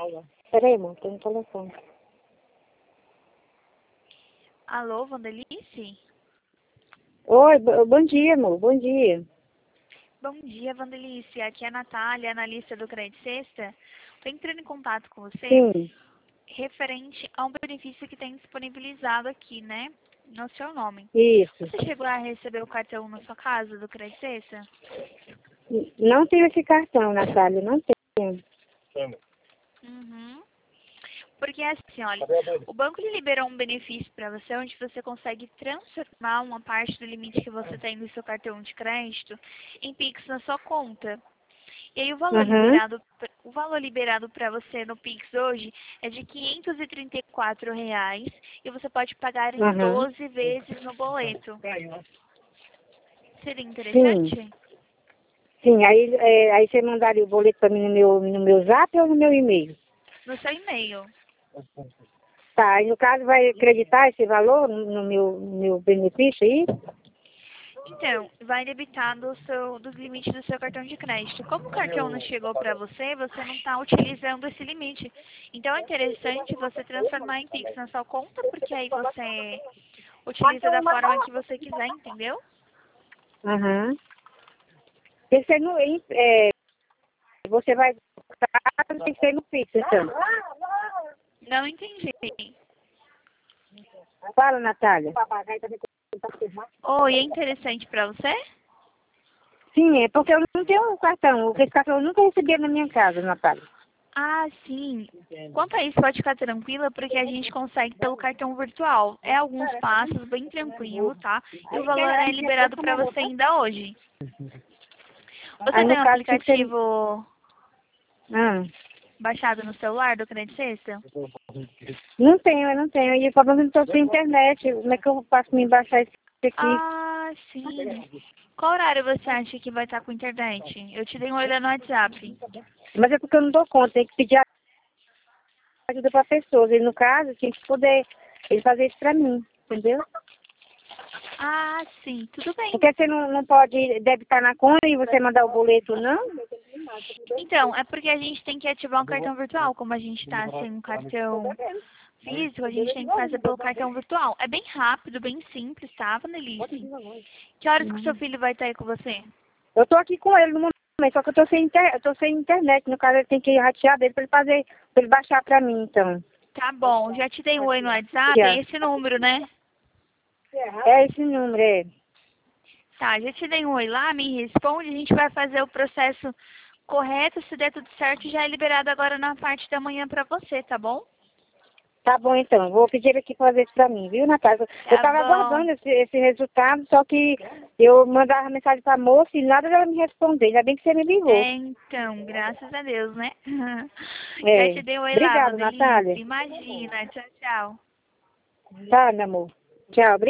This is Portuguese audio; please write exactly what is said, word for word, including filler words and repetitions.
Peraí, amor, tem um telefone. Alô, Vandelice? Oi, bo- bom dia, amor, bom dia. Bom dia, Vandelice. Aqui é a Natália, analista do Crédito Sexta. Estou entrando em contato com você Sim, referente a um benefício que tem disponibilizado aqui, né? No seu nome. isso. Você chegou a receber o cartão na sua casa do Crédito Sexta? Não tenho esse cartão, Natália, não tenho. Uhum. Porque assim, olha, o banco lhe liberou um benefício para você onde você consegue transformar uma parte do limite que você tem no seu cartão de crédito em Pix na sua conta. E aí o valor Uhum, liberado, o valor liberado para você no Pix hoje é de quinhentos e trinta e quatro reais e você pode pagar em uhum. doze vezes no boleto. Seria Sim, interessante? sim. Aí, é, aí você mandaria o boleto para mim no meu, no meu zap ou no meu e-mail? No seu e-mail. Tá, aí no caso vai acreditar esse valor no, no meu, no meu benefício aí? Então, vai debitar do seu, dos limites do seu cartão de crédito. Como o cartão não chegou para você, você não está utilizando esse limite. Então, é interessante você transformar em Pix na sua conta, porque aí você utiliza da forma que você quiser, entendeu? Uhum. Porque você não, é, você vai tem que ser no Pix, então. Não entendi. Fala, Natália. Oi, é interessante para você? Sim, é porque eu não tenho um cartão. Esse cartão eu nunca recebi na minha casa, Natália. Ah, sim. Quanto a isso, pode ficar tranquila, porque a gente consegue pelo cartão virtual. É alguns passos, bem tranquilo, tá? E o valor é liberado para você ainda hoje. Você Aí tem no um caso tem que ser. aplicativo Ah, baixado no celular do Crédito Sexta? não tenho, eu não tenho. E o problema é que eu não estou sem internet. Como é que eu faço me baixar isso aqui? Ah, sim. Qual horário você acha que vai estar com internet? Eu te dei uma olhada no WhatsApp. Mas é porque eu não dou conta, tem que pedir ajuda para pessoas. E no caso, tem que poder ele fazer isso para mim, entendeu? Ah, sim. Tudo bem. Porque você não, não pode debitar na conta e você mandar o boleto, não? Então, é porque a gente tem que ativar um cartão virtual. Como a gente está sem um cartão físico, a gente tem que fazer pelo cartão virtual. É bem rápido, bem simples, tá, Vanelice? Que horas que o seu filho vai estar aí com você? Eu tô aqui com ele no momento, só que eu tô sem, inter... eu tô sem internet. No caso, ele tem que ratear dele para ele fazer, para ele baixar para mim, então. Tá bom. Já te dei um oi no WhatsApp. É Já. esse número, né? É esse número, é. Tá, já te dei um oi lá, me responde. A gente vai fazer o processo correto. Se der tudo certo, já é liberado agora na parte da manhã pra você, tá bom? Tá bom, então. Vou pedir ele aqui fazer isso pra mim, viu, Natália? Eu Tá tava bom. aguardando esse, esse resultado, só que eu mandava mensagem pra moça e nada dela me responder. Ainda bem que você me ligou. É, então, graças a Deus, né? Já É. te dei um oi lá, Obrigada, Vandelice. Natália. Imagina. Tchau, tchau. Tá, meu amor. Tchau.